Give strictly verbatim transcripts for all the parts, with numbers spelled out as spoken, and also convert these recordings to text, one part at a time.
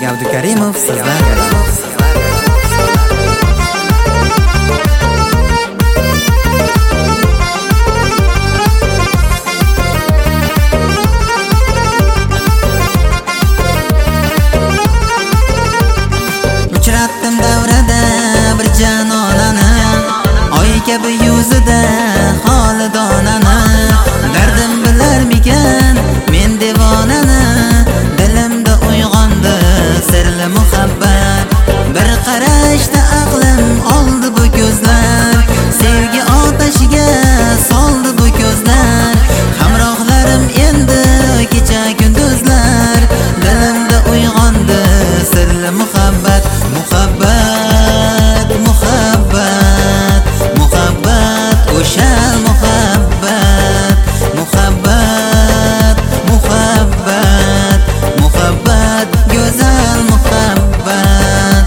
Abdukarimov sizlar. Uchratdim davrada bir janonani, oy kabi yuzida xolidonani. Dardim bilarmikan men devonani, dilimda uyg'ondi sirli muhabbat. Bir qarashda aqlim oldi bu ko'zlar, sevgi otashiga soldi bu ko'zlar. Hamrohlarim endi kecha kunduzlar, dilimda uyg'ondi sirli muhabbat. Muhabbat, muhabbat, muhabbat, o'sha muhabbat. Muhabbat, muhabbat, muhabbat, go'zal muhabbat.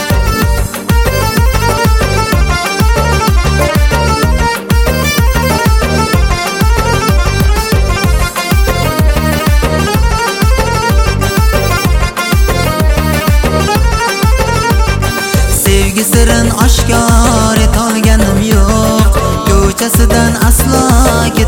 Sevgi sirin oshkor etolganim yo'q, ko'chasidan aslo